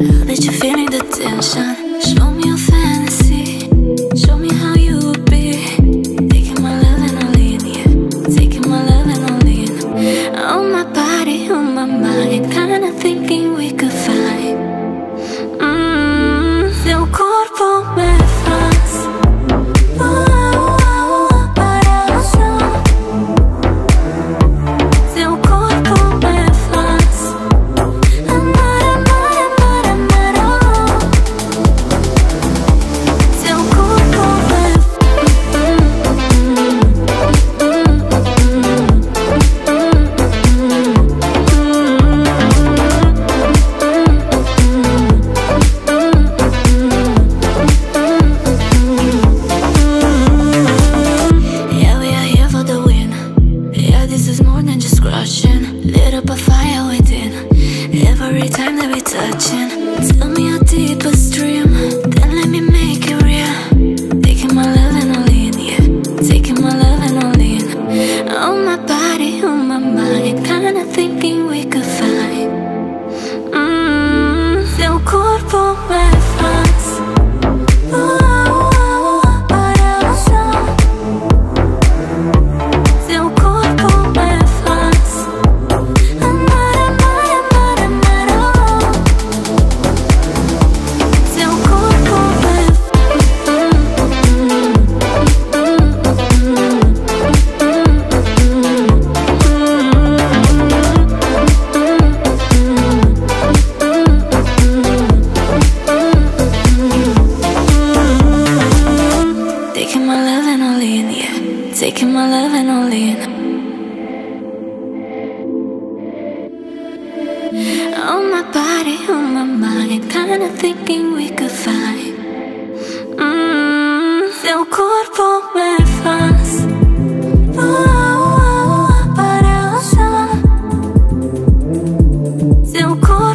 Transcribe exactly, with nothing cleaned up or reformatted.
Now that you're feeling the tension, show me your fantasy. Show me how you would be. Taking my love and all in, yeah. Taking my love and all in. On my body, on my mind, kinda thinking we could find. Mm, seu corpo me faz. Seu corpo